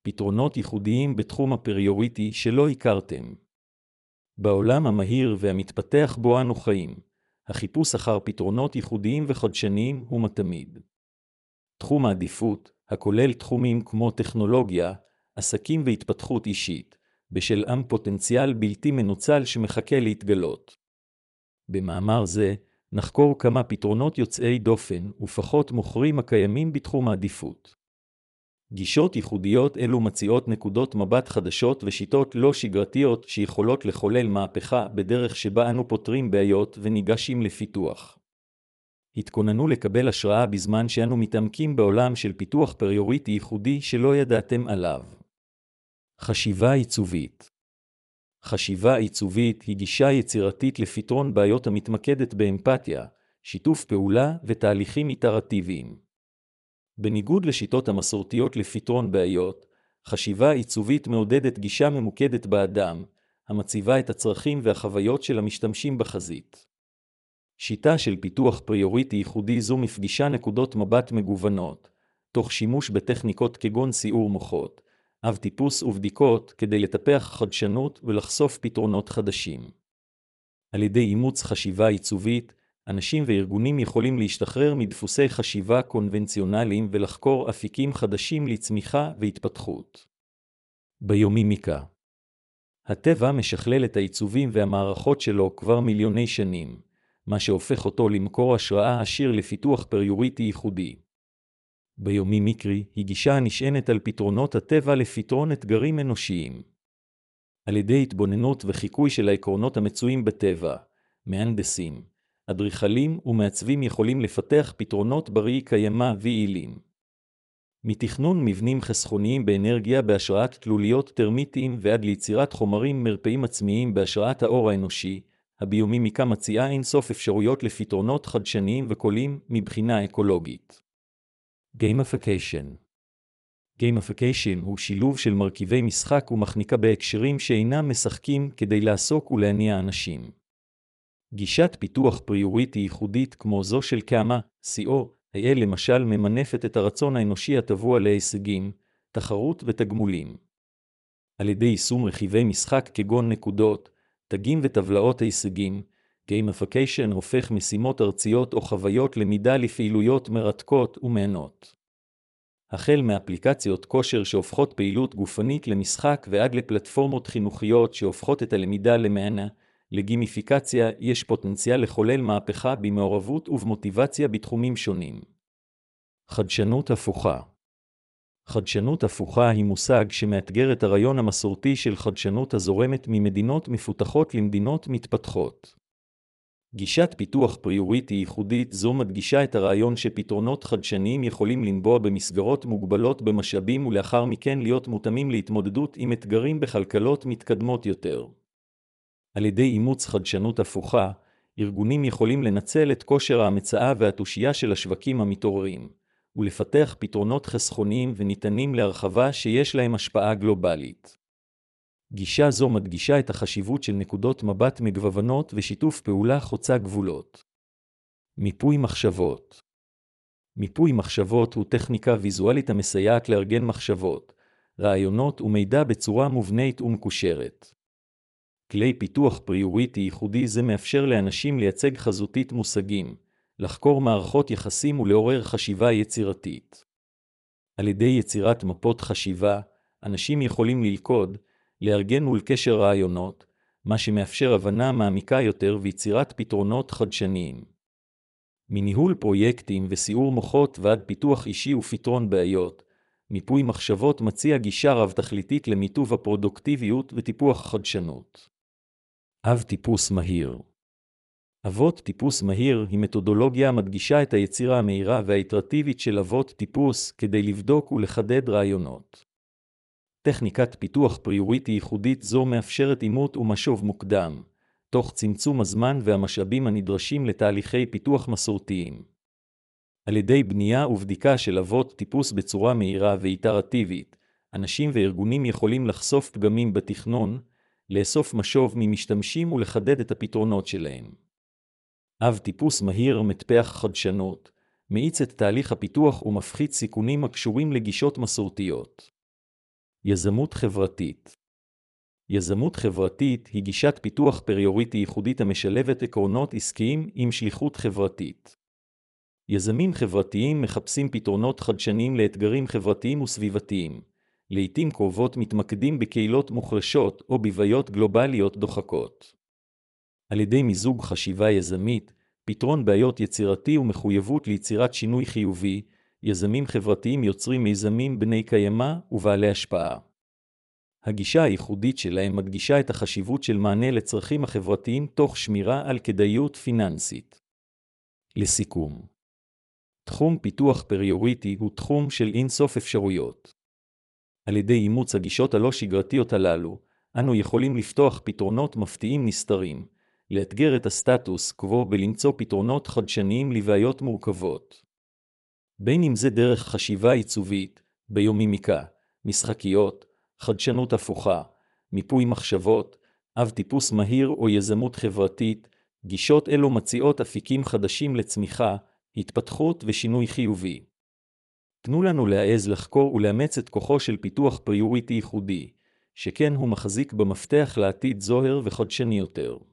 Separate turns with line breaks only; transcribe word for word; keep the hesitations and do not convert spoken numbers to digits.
פתרונות ייחודיים בתחום הפריוריטי שלא הכרתם. בעולם המהיר והמתפתח בו אנו חיים, החיפוש אחר פתרונות ייחודיים וחדשניים הוא מתמיד. תחום העדיפות, הכולל תחומים כמו טכנולוגיה, עסקים והתפתחות אישית, בשל עם פוטנציאל בלתי מנוצל שמחכה להתגלות. במאמר זה, נחקור כמה פתרונות יוצאי דופן ופחות מוכרים הקיימים בתחום העדיפות. גישות ייחודיות אלו מציעות נקודות מבט חדשות ושיטות לא שגרתיות שיכולות לחולל מהפכה בדרך שבה אנו פותרים בעיות וניגשים לפיתוח. התכוננו לקבל השראה בזמן שאנו מתעמקים בעולם של פיתוח פריוריטי ייחודי שלא ידעתם עליו. חשיבה עיצובית. חשיבה עיצובית היא גישה יצירתית לפתרון בעיות המתמקדת באמפתיה, שיתוף פעולה ותהליכים איטרטיביים. בניגוד לשיטות המסורתיות לפתרון בעיות, חשיבה עיצובית מעודדת גישה ממוקדת באדם, המציבה את הצרכים והחוויות של המשתמשים בחזית. שיטה של פיתוח פריוריטי ייחודי זו מפגישה נקודות מבט מגוונות, תוך שימוש בטכניקות כגון סיעור מוחות, אב טיפוס ובדיקות כדי לטפח חדשנות ולחשוף פתרונות חדשים. על ידי אימוץ חשיבה עיצובית, אנשים וארגונים יכולים להשתחרר מדפוסי חשיבה קונבנציונליים ולחקור אפיקים חדשים לצמיחה והתפתחות. ביומימיקה. הטבע משכלל את העיצובים והמערכות שלו כבר מיליוני שנים, מה שהופך אותו למקור השראה עשיר לפיתוח פריוריטי ייחודי. ביומימיקרי היא גישה הנשענת על פתרונות הטבע לפתרון אתגרים אנושיים. על ידי התבוננות וחיקוי של העקרונות המצויים בטבע, מהנדסים, אדריכלים ומעצבים יכולים לפתח פתרונות בראי קיימא ויעילים. מתכנון מבנים חסכוניים באנרגיה בהשראת תלוליות טרמיטיים ועד ליצירת חומרים מרפאים עצמיים בהשראת האור האנושי, הביומימיקה מציעה אינסוף אפשרויות לפתרונות חדשניים וקולים מבחינה אקולוגית. Gamification. Gamification הוא שילוב של מרכיבי משחק ומכניקה בהקשרים שאינם משחקים כדי לעסוק ולהניע אנשים. גישת פיתוח פריוריטי ייחודית כמו זו של קאמה, סי או, היה למשל ממנפת את הרצון האנושי הטבוע להישגים, תחרות ותגמולים. על ידי יישום רכיבי משחק כגון נקודות, תגים וטבלאות ההישגים, Gamification הופך משימות ארציות או חוויות למידה לפעילויות מרתקות ומענות. החל מאפליקציות כושר שהופכות פעילות גופנית למשחק ועד לפלטפורמות חינוכיות שהופכות את הלמידה למענה, לגימיפיקציה יש פוטנציאל לחולל מהפכה במעורבות ובמוטיבציה בתחומים שונים. חדשנות הפוכה. חדשנות הפוכה היא מושג שמאתגר את הרעיון המסורתי של חדשנות הזורמת ממדינות מפותחות למדינות מתפתחות. גישת פיתוח פריוריטי ייחודית זו מדגישה את הרעיון שפתרונות חדשניים יכולים לנבוע במסגרות מוגבלות במשאבים ולאחר מכן להיות מותאמים להתמודדות עם אתגרים בכלכלות מתקדמות יותר. על ידי אימוץ חדשנות הפוכה, ארגונים יכולים לנצל את כושר ההמצאה והתושייה של השווקים המתעוררים, ולפתח פתרונות חסכוניים וניתנים להרחבה שיש להם השפעה גלובלית. גישה זו מדגישה את החשיבות של נקודות מבט מגוונות ושיתוף פעולה חוצה גבולות. מיפוי מחשבות. מיפוי מחשבות הוא טכניקה ויזואלית המסייעת לארגן מחשבות, רעיונות ומידע בצורה מובנית ומקושרת. כלי פיתוח פריוריטי ייחודי זה מאפשר לאנשים לייצג חזותית מושגים, לחקור מערכות יחסים ולעורר חשיבה יצירתית. על ידי יצירת מפות חשיבה, אנשים יכולים ללכוד, לארגן ולקשר רעיונות, מה שמאפשר הבנה מעמיקה יותר ויצירת פתרונות חדשניים. מניהול פרויקטים וסיעור מוחות ועד פיתוח אישי ופתרון בעיות, מיפוי מחשבות מציע גישה רב-תכליתית למיטוב הפרודוקטיביות וטיפוח חדשנות. אב טיפוס מהיר. אבות טיפוס מהיר היא מתודולוגיה המדגישה את היצירה המהירה והאיטרטיבית של אבות טיפוס כדי לבדוק ולחדד רעיונות. טכניקת פיתוח פריוריטי ייחודית זו מאפשרת אימות ומשוב מוקדם, תוך צמצום הזמן והמשאבים הנדרשים לתהליכי פיתוח מסורתיים. על ידי בנייה ובדיקה של אבות טיפוס בצורה מהירה ואיטרטיבית, אנשים וארגונים יכולים לחשוף פגמים בתכנון, לאסוף משוב ממשתמשים ולחדד את הפתרונות שלהם. אב טיפוס מהיר מטפח חדשנות, מאיץ את תהליך הפיתוח ומפחית סיכונים הקשורים לגישות מסורתיות. יזמות חברתית. יזמות חברתית היא גישת פיתוח פריוריטי ייחודית המשלבת עקרונות עסקיים עם שליחות חברתית. יזמים חברתיים מחפשים פתרונות חדשניים לאתגרים חברתיים וסביבתיים. לעתים קרובות מתמקדים בקהילות מוחלשות או בבעיות גלובליות דוחקות. על ידי מיזוג חשיבה יזמית, פתרון בעיות יצירתי ומחויבות ליצירת שינוי חיובי, יזמים חברתיים יוצרים מיזמים בני קיימא ובעלי השפעה. הגישה הייחודית שלהם מדגישה את החשיבות של מענה לצרכים החברתיים תוך שמירה על כדאיות פיננסית. לסיכום, תחום פיתוח פריוריטי הוא תחום של אינסוף אפשרויות. על ידי אימוץ הגישות הלא שגרתיות הללו, אנו יכולים לפתוח פתרונות מפתיעים נסתרים, לאתגר את הסטטוס קוו ולמצוא פתרונות חדשניים לבעיות מורכבות. בין אם זה דרך חשיבה עיצובית, ביומימיקה, משחקיות, חדשנות הפוכה, מיפוי מחשבות, אב טיפוס מהיר או יזמות חברתית, גישות אלו מציעות אפיקים חדשים לצמיחה, התפתחות ושינוי חיובי. תנו לנו להעז לחקור ולאמץ את כוחו של פיתוח פריוריטי ייחודי, שכן הוא מחזיק במפתח לעתיד זוהר וחדשני יותר.